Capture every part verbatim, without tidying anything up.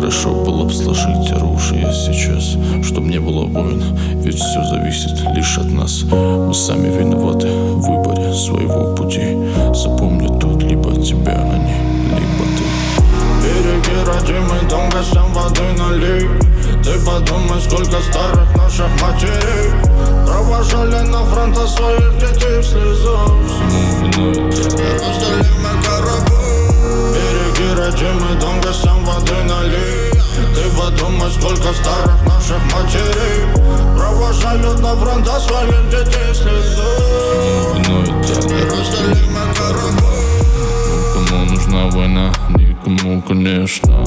хорошо было б сложить оружие сейчас, чтоб не было войн, ведь все зависит лишь от нас. Мы сами виноваты в выборе своего пути. Запомни тут либо тебя они, либо ты. Береги родимый дом, гостям воды налей. Ты подумай, сколько старых наших матерей провожали на фронт своих детей в слезах. Всему виной ты. Разделимый корабль. Береги родимый дом, гостям воды налей. Ты подумай, сколько старых наших матерей провожали на фронт своих детей в слезах. Всему виной ты. Разделимый корабль. Кому нужна война? Никому, конечно.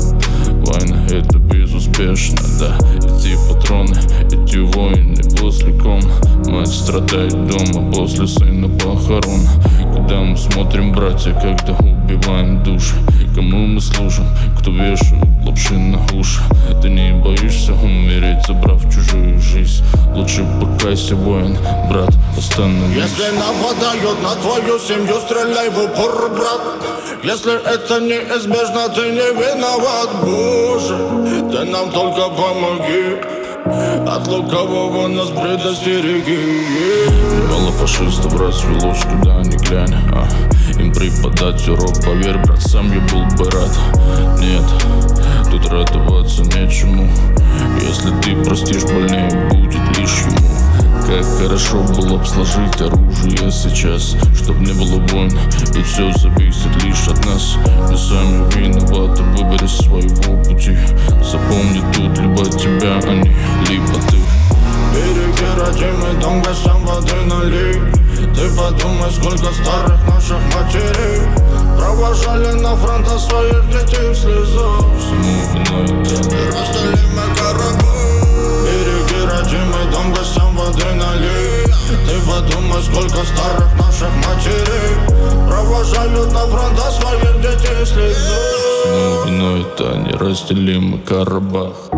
Война — это безуспешно, да. Эти патроны, эти войны после ком. Мать страдает дома после сына похорон. Когда мы смотрим, братья, когда убиваем души. Кому мы служим, кто вешает лапши на уши. Ты не боишься умереть, забрав чужую жизнь? Лучше покайся, воин, брат, остановись. Если нападают на твою семью, стреляй в упор, брат. Если это неизбежно, ты не виноват, Боже. Ты нам только помоги, от лукавого нас предостереги. Мало фашистов развелось, куда ни глянь, а им преподать урок, поверь, брат, сам я был бы рад. Нет, тут радоваться нечему. Если ты простишь, больнее будет лишь ему. Как хорошо было б сложить оружие сейчас, чтоб не было войн, ведь все зависит лишь от нас. Мы сами виноваты в выборе своего пути. Запомни тут либо тебя они, либо ты. Береги родимый дом, гостям воды налей. Ты подумай, сколько старых наших матерей провожали на фронт своих детей в слезах. Всему виной ты. Разделимый корабль. Береги родимый дом, гостям воды налей. Ты подумай, сколько старых наших матерей провожали на фронт своих детей в слезах. Всему виной это неразделимый Карабах.